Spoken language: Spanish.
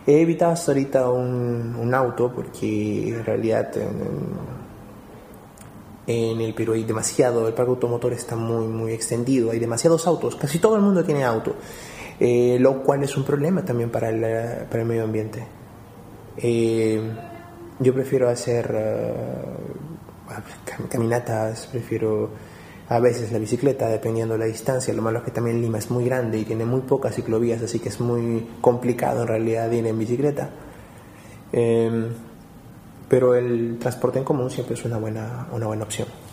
He evitado hasta ahorita un auto porque en realidad en el Perú hay demasiado, el parque automotor está muy extendido, hay demasiados autos, casi todo el mundo tiene auto, lo cual es un problema también para el medio ambiente. Yo prefiero hacer caminatas, prefiero a veces la bicicleta, dependiendo de la distancia. Lo malo es que también Lima es muy grande y tiene muy pocas ciclovías, así que es muy complicado en realidad ir en bicicleta. Pero el transporte en común siempre es una buena opción.